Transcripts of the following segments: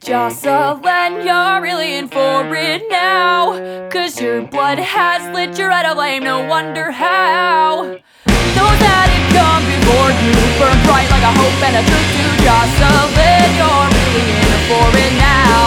Jocelyn, you're really in for it now, 'cause your blood has lit your red flame, no wonder how. Those that had come before you burn bright like a hope and a truth to Jocelyn, you're really in for it now.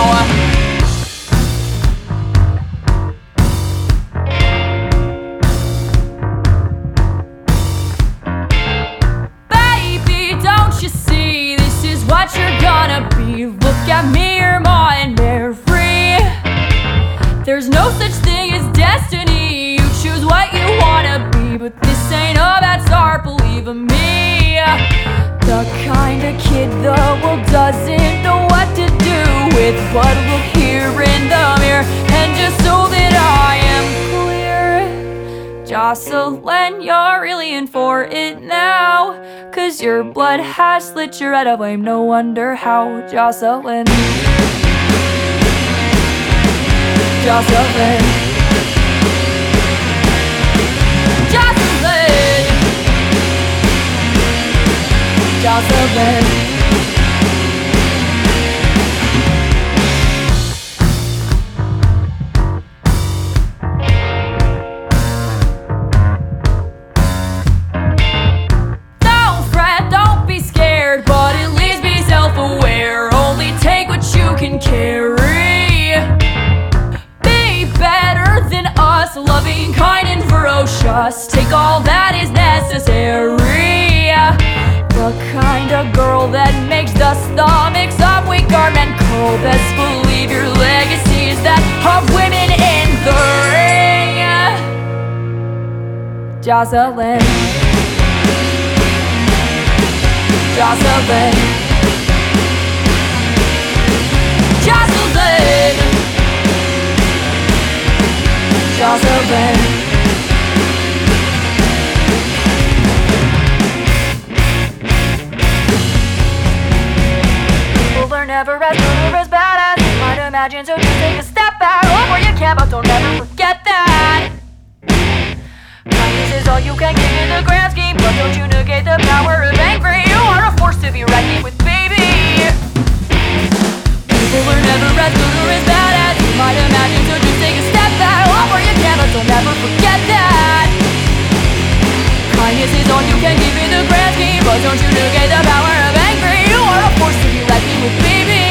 What you're gonna be. Look at me, you're mine, Mary. There's no such thing as destiny. You choose what you wanna be, but this ain't about star, believe in me. The kind of kid the world doesn't know what to do with. But look here in the mirror and just so that I am clear, Jocelyn, you're really in for it now, 'cause your blood has lit your red flame, no wonder how. Jocelyn, Jocelyn, Jocelyn, Jocelyn. Carry. Be better than us, loving, kind, and ferocious. Take all that is necessary. The kind of girl that makes the stomachs of weak men cold. Best believe your legacy is that of women in the ring. Jocelyn, Jocelyn, Jocelyn, Jocelyn. People are never as good or as bad as you might imagine, so just take a step back. Look where you can, but don't ever forget that kindness is all you can give in the grand scheme, but don't you negate the power of anger. You are a force to be reckoned with, baby. People are never as good or as bad as you might imagine, so just take a step back. Look where you can, but don't ever forget that kindness is all you can give in the grand scheme, but don't you negate the power of anger. You are a force to be reckoned with, baby.